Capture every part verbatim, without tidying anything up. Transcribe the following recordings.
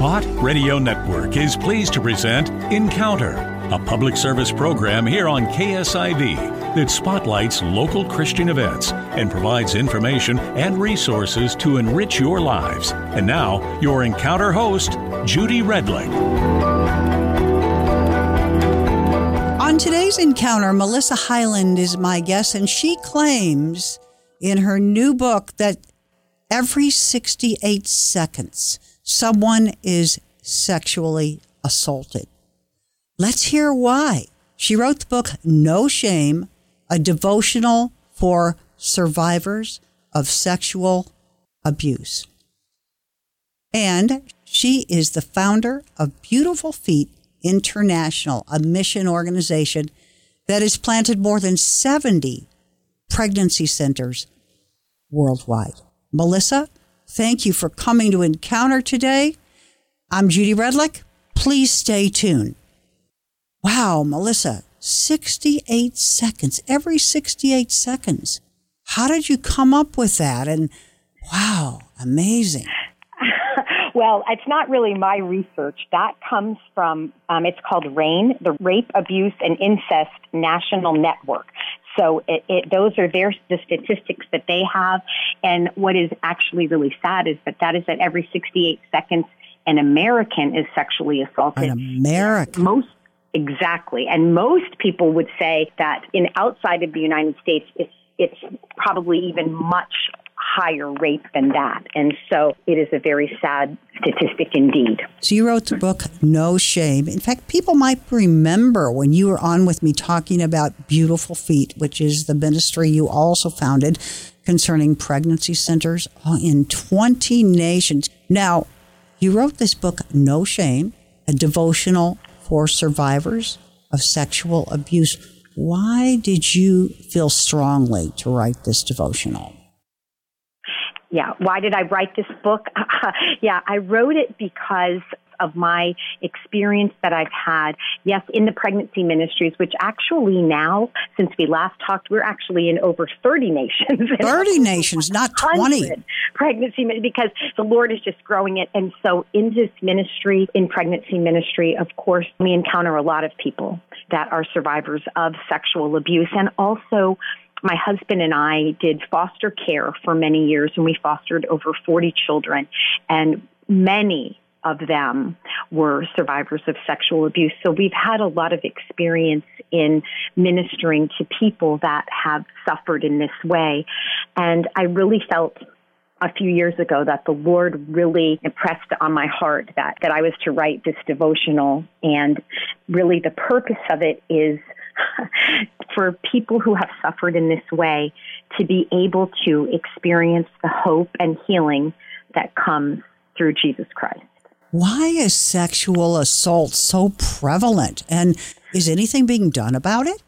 Talk Radio Network is pleased to present Encounter, a public service program here on K S I V that spotlights local Christian events and provides information and resources to enrich your lives. And now, your Encounter host, Judy Redlick. On today's Encounter, Melissa Hyland is my guest, and she claims in her new book that every sixty-eight seconds, someone is sexually assaulted. Let's hear why. She wrote the book No Shame, a devotional for survivors of sexual abuse. And she is the founder of Beautiful Feet International, a mission organization that has planted more than seventy pregnancy centers worldwide. Melissa, thank you for coming to Encounter today. I'm Judy Redlick. Please stay tuned. Wow, Melissa, sixty-eight seconds, every sixty-eight seconds. How did you come up with that? And wow, amazing. Well, it's not really my research. That comes from, um, it's called RAINN, the Rape, Abuse, and Incest National Network. So it, it, those are their the statistics that they have. And what is actually really sad is that that is that every sixty-eight seconds, an American is sexually assaulted. An American. Most exactly. And most people would say that in outside of the United States, it's it's probably even much higher rate than that. And so it is a very sad statistic indeed. So you wrote the book, No Shame. In fact, people might remember when you were on with me talking about Beautiful Feet, which is the ministry you also founded concerning pregnancy centers in twenty nations. Now, you wrote this book, No Shame, a devotional for survivors of sexual abuse. Why did you feel strongly to write this devotional? Yeah. Why did I write this book? yeah, I wrote it because of my experience that I've had, yes, in the pregnancy ministries, which actually now, since we last talked, we're actually in over thirty nations. thirty nations, not twenty. Pregnancy, because the Lord is just growing it. And so in this ministry, in pregnancy ministry, of course, we encounter a lot of people that are survivors of sexual abuse. And also, my husband and I did foster care for many years, and we fostered over forty children, and many of them were survivors of sexual abuse. So we've had a lot of experience in ministering to people that have suffered in this way. And I really felt a few years ago that the Lord really impressed on my heart that, that I was to write this devotional. And really the purpose of it is for people who have suffered in this way to be able to experience the hope and healing that comes through Jesus Christ. Why is sexual assault so prevalent? And is anything being done about it?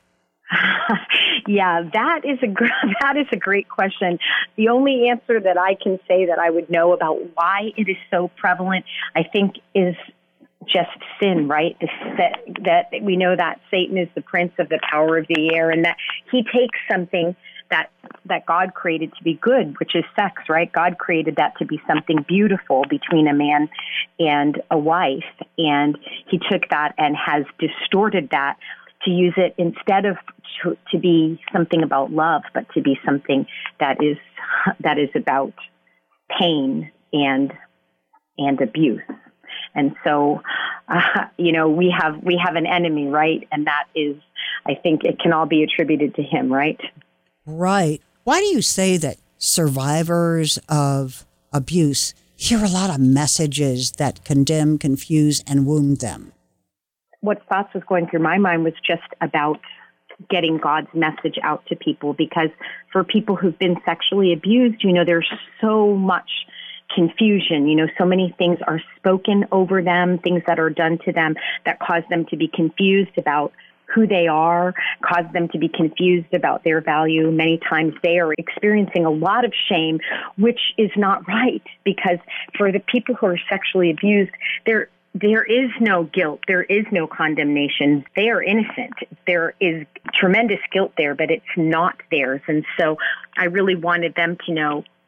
Yeah, that is a gr- that is a great question. The only answer that I can say that I would know about why it is so prevalent, I think, is just sin, right? That, that we know that Satan is the prince of the power of the air, and that he takes something that that God created to be good, which is sex, right? God created that to be something beautiful between a man and a wife, and he took that and has distorted that to use it instead of to, to be something about love, but to be something that is that is about pain and and abuse. And so, uh, you know, we have we have an enemy, right? And that is, I think, it can all be attributed to him, right? Right. Why do you say that survivors of abuse hear a lot of messages that condemn, confuse, and wound them? What thoughts was going through my mind was just about getting God's message out to people, because for people who've been sexually abused, you know, there's so much confusion. You know, so many things are spoken over them, things that are done to them that cause them to be confused about who they are, cause them to be confused about their value. Many times they are experiencing a lot of shame, which is not right, because for the people who are sexually abused, there there is no guilt. There is no condemnation. They are innocent. There is tremendous guilt there, but it's not theirs. And so I really wanted them to know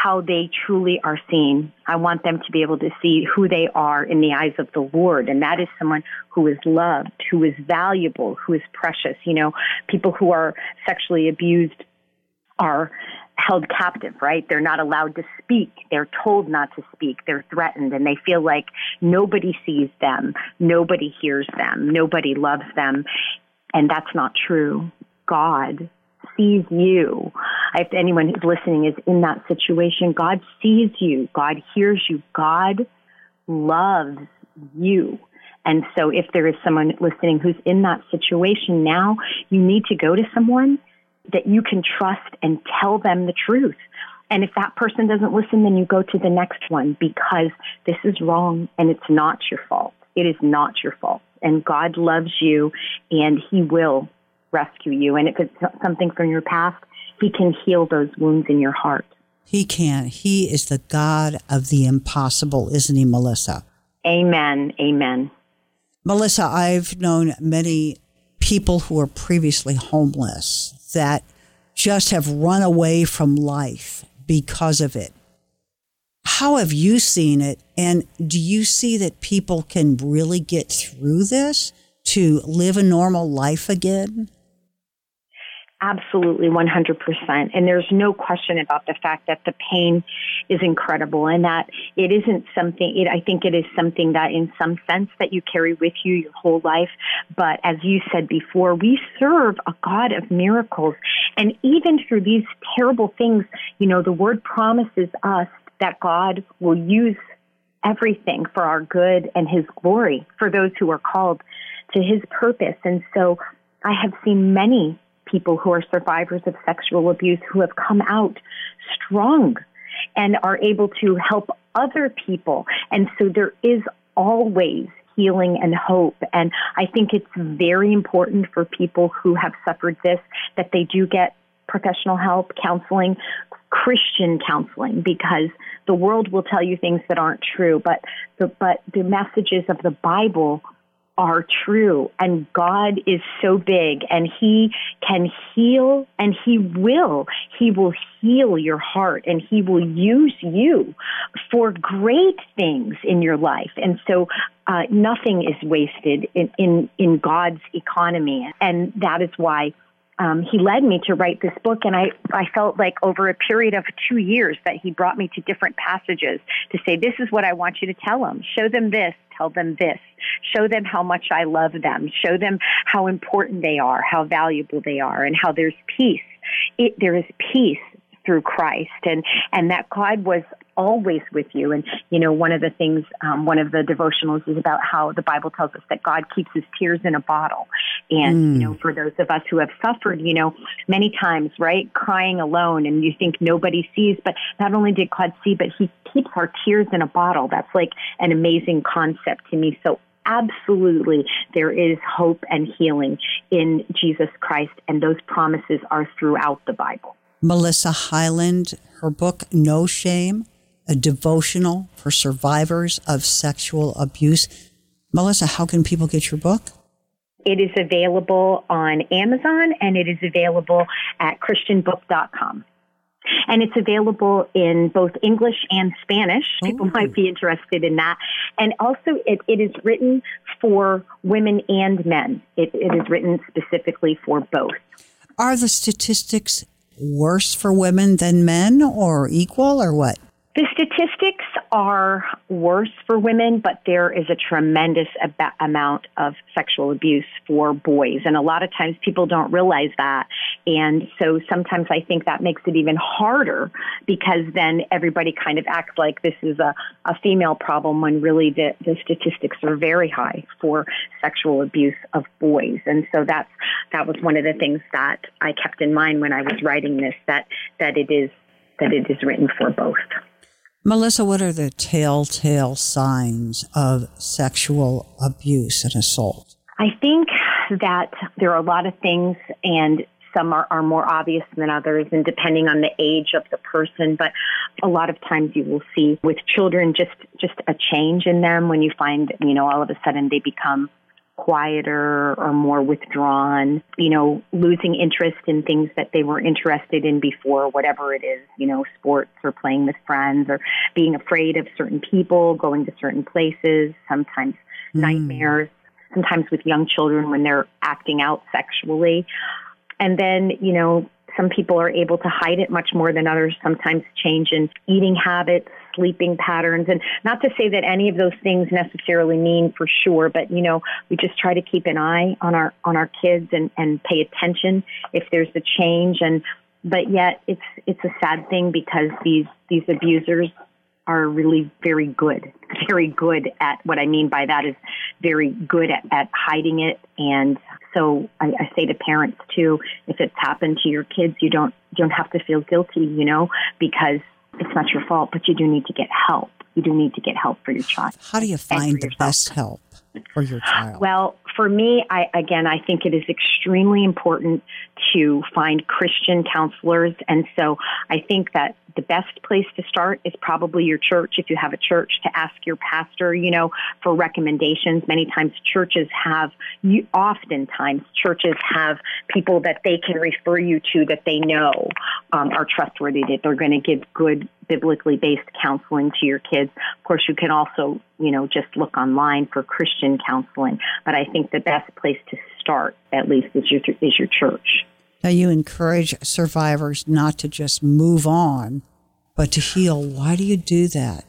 how they truly are seen. I want them to be able to see who they are in the eyes of the Lord. And that is someone who is loved, who is valuable, who is precious. You know, people who are sexually abused are held captive, right? They're not allowed to speak. They're told not to speak. They're threatened, and they feel like nobody sees them, nobody hears them, nobody loves them. And that's not true. God sees you. If anyone who's listening is in that situation, God sees you. God hears you. God loves you. And so if there is someone listening who's in that situation now, you need to go to someone that you can trust and tell them the truth. And if that person doesn't listen, then you go to the next one, because this is wrong and it's not your fault. It is not your fault. And God loves you, and He will rescue you. And if it's something from your past, He can heal those wounds in your heart. He can. He is the God of the impossible, isn't He, Melissa? Amen. Amen. Melissa, I've known many people who were previously homeless that just have run away from life because of it. How have you seen it? And do you see that people can really get through this to live a normal life again? Absolutely, one hundred percent. And there's no question about the fact that the pain is incredible, and that it isn't something, it, I think it is something that in some sense that you carry with you your whole life. But as you said before, we serve a God of miracles. And even through these terrible things, you know, the Word promises us that God will use everything for our good and His glory for those who are called to His purpose. And so I have seen many people who are survivors of sexual abuse who have come out strong and are able to help other people. And so there is always healing and hope. And I think it's very important for people who have suffered this that they do get professional help, counseling, Christian counseling, because the world will tell you things that aren't true, but the, but the messages of the Bible are true, and God is so big, and He can heal, and He will. He will heal your heart, and He will use you for great things in your life. And so uh, nothing is wasted in, in, in God's economy, and that is why Um, he led me to write this book, and I, I felt like over a period of two years that He brought me to different passages to say, this is what I want you to tell them. Show them this, tell them this. Show them how much I love them. Show them how important they are, how valuable they are, and how there's peace. It, there is peace through Christ, and, and that God was always with you. And, you know, one of the things, um, one of the devotionals is about how the Bible tells us that God keeps His tears in a bottle. And, mm. you know, for those of us who have suffered, you know, many times, right, crying alone, and you think nobody sees, but not only did God see, but He keeps our tears in a bottle. That's like an amazing concept to me. So absolutely, there is hope and healing in Jesus Christ, and those promises are throughout the Bible. Melissa Hyland, her book, No Shame, a devotional for survivors of sexual abuse. Melissa, how can people get your book? It is available on Amazon, and it is available at christian book dot com. And it's available in both English and Spanish. People Ooh. Might be interested in that. And also, it, it is written for women and men. It, it is written specifically for both. Are the statistics worse for women than men, or equal, or what? The statistics are worse for women, but there is a tremendous ab- amount of sexual abuse for boys. And a lot of times people don't realize that. And so sometimes I think that makes it even harder, because then everybody kind of acts like this is a, a female problem, when really the, the statistics are very high for sexual abuse of boys. And so that's that was one of the things that I kept in mind when I was writing this, that that it is that it is written for both. Melissa, what are the telltale signs of sexual abuse and assault? I think that there are a lot of things, and some are, are more obvious than others, and depending on the age of the person. But a lot of times you will see with children just, just a change in them when you find, you know, all of a sudden they become quieter or more withdrawn, you know, losing interest in things that they were interested in before, whatever it is, you know, sports or playing with friends or being afraid of certain people, going to certain places, sometimes mm. nightmares, sometimes with young children when they're acting out sexually. And then, you know, some people are able to hide it much more than others, sometimes change in eating habits, sleeping patterns. And not to say that any of those things necessarily mean for sure, but, you know, we just try to keep an eye on our on our kids and, and pay attention if there's a change. And but yet it's it's a sad thing because these these abusers are really very good, very good at, what I mean by that is very good at, at hiding it. And so I, I say to parents too, if it's happened to your kids, you don't you don't have to feel guilty, you know, because it's not your fault, but you do need to get help. You do need to get help for your child. How do you find the best help for your child? Well, for me, I, again, I think it is extremely important to find Christian counselors. And so I think that the best place to start is probably your church. If you have a church, to ask your pastor, you know, for recommendations. Many times churches have, you, oftentimes churches have people that they can refer you to that they know um, are trustworthy, that they're going to give good biblically based counseling to your kids. Of course, you can also, you know, just look online for Christian counseling. But I think the best place to start, at least, is your, is your church. Now, you encourage survivors not to just move on, but to heal. Why do you do that?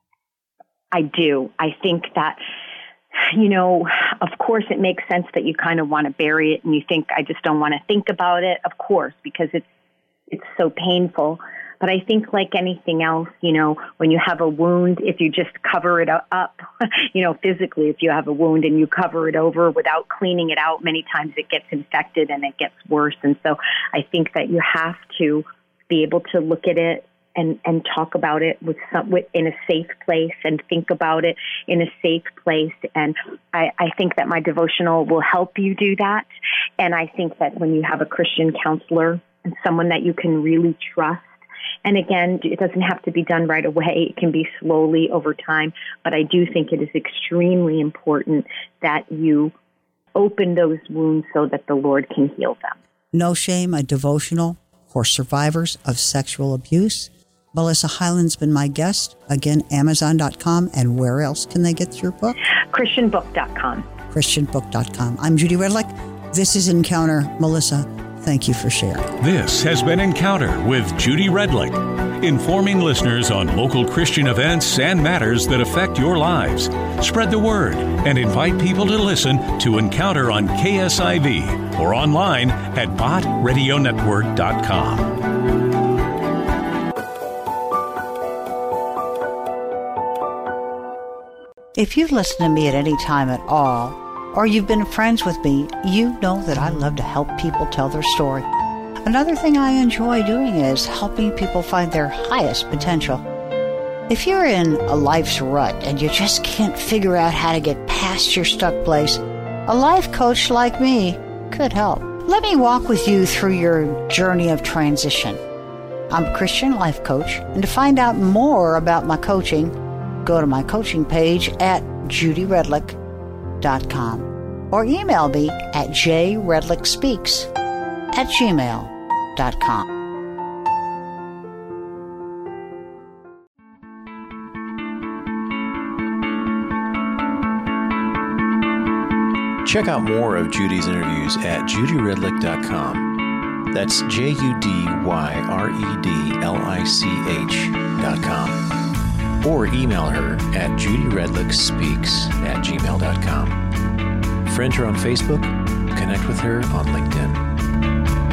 I do. I think that, you know, of course, it makes sense that you kind of want to bury it and you think, I just don't want to think about it, of course, because it's it's so painful. But I think like anything else, you know, when you have a wound, if you just cover it up, you know, physically, if you have a wound and you cover it over without cleaning it out, many times it gets infected and it gets worse. And so I think that you have to be able to look at it and, and talk about it with some, with, in a safe place and think about it in a safe place. And I, I think that my devotional will help you do that. And I think that when you have a Christian counselor and someone that you can really trust, and again, it doesn't have to be done right away. It can be slowly over time. But I do think it is extremely important that you open those wounds so that the Lord can heal them. No Shame, a devotional for survivors of sexual abuse. Melissa Hyland's been my guest. Again, amazon dot com. And where else can they get your book? christian book dot com. christian book dot com. I'm Judy Redlick. This is Encounter. Melissa, thank you for sharing. This has been Encounter with Judy Redlick, informing listeners on local Christian events and matters that affect your lives. Spread the word and invite people to listen to Encounter on K S I V or online at bot radio network dot com. If you've listened to me at any time at all, or you've been friends with me, you know that I love to help people tell their story. Another thing I enjoy doing is helping people find their highest potential. If you're in a life's rut and you just can't figure out how to get past your stuck place, a life coach like me could help. Let me walk with you through your journey of transition. I'm a Christian life coach, and to find out more about my coaching, go to my coaching page at judy redlick dot com or email me at jredlickspeaks at gmail dot com. Check out more of Judy's interviews at judy redlick dot com. That's J U D Y R E D L I C H dot com. Or email her at judyredlickspeaks at gmail dot com. Friend her on Facebook, connect with her on LinkedIn.